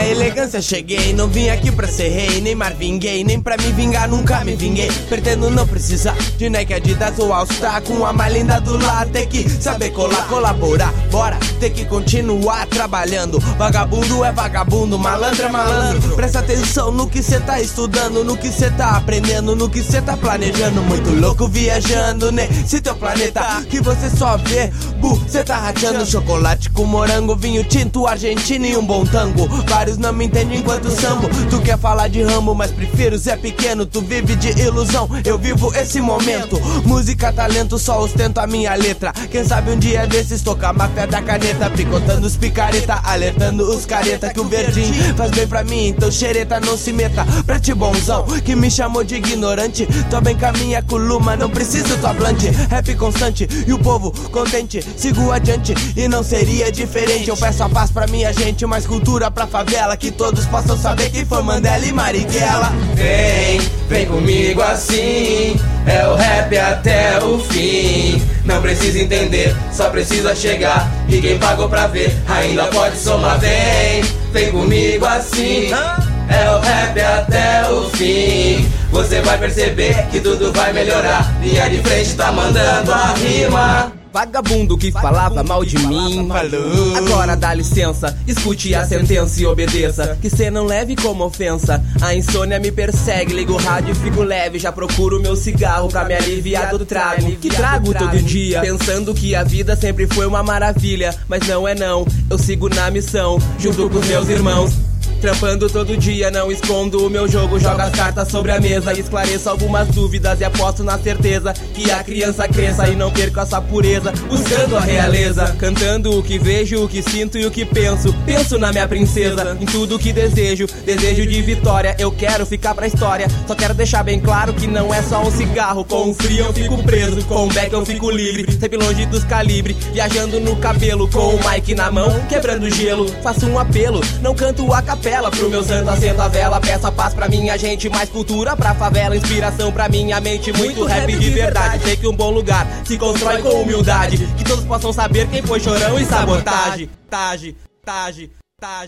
elegância cheguei, não vim aqui pra ser rei, nem Marvin Gaye, nem pra me vingar, nunca me vinguei. Pretendo não precisar de Nike, Adidas ou All Star, com a mais linda do lado. Tem que saber colar, colaborar, bora, tem que continuar trabalhando. Vagabundo é vagabundo, malandro é malandro. Presta atenção no que cê tá estudando, no que cê tá aprendendo, no que cê tá planejando. Muito louco viajando nesse teu planeta que você só vê, cê tá rateando. Chocolate com morango, vinho tinto, argentino e um bom tango. Vários não me entendem enquanto sambo. Tu quer falar de Rambo, mas prefiro Zé Pequeno. Tu vive de ilusão, eu vivo esse momento. Música, talento, só ostento a minha letra. Quem sabe um dia desses tocar máfia da caneta, picotando os picareta, alertando os careta que o verdinho faz bem pra mim, então xereta não se meta. Pra ti bonzão, que me chamou de ignorante, tô bem caminha com Luma, não preciso tua blante. Rap constante e o povo contente, sigo adiante e não seria diferente. Eu peço a paz pra minha gente, mais cultura pra favela, que todos possam saber quem foi Mandela e Marighella. Vem comigo assim, é o rap até o fim. Não precisa entender, só precisa chegar, e quem pagou pra ver ainda pode somar. Vem comigo assim, é o rap até o fim. Você vai perceber que tudo vai melhorar. Linha de frente tá mandando a rima. Vagabundo que falava mal de mim, falou. Agora dá licença, escute a sentença e obedeça, que cê não leve como ofensa. A insônia me persegue, ligo o rádio e fico leve. Já procuro meu cigarro pra me aliviar do trago, que trago todo dia, pensando que a vida sempre foi uma maravilha. Mas não é não, eu sigo na missão, junto com os meus irmãos. Trampando todo dia, não escondo o meu jogo. Jogo as cartas sobre a mesa, esclareço algumas dúvidas e aposto na certeza que a criança cresça e não perca essa pureza, buscando a realeza, cantando o que vejo, o que sinto e o que penso. Penso na minha princesa, em tudo que desejo, desejo de vitória. Eu quero ficar pra história, só quero deixar bem claro que não é só um cigarro. Com o frio eu fico preso, com o beck eu fico livre, sempre longe dos calibres, viajando no cabelo, com o mic na mão, quebrando gelo. Faço um apelo, não canto a capela, pro meu santo acendo a vela. Peço a paz pra minha gente, mais cultura pra favela, inspiração pra minha mente, muito rap de verdade. Sei que um bom lugar se constrói com humildade, que todos possam saber quem foi Chorão e Sabotagem.